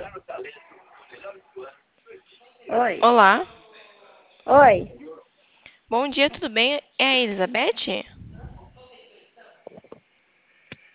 Oi, Olá, oi, bom dia, tudo bem? É a Elizabeth?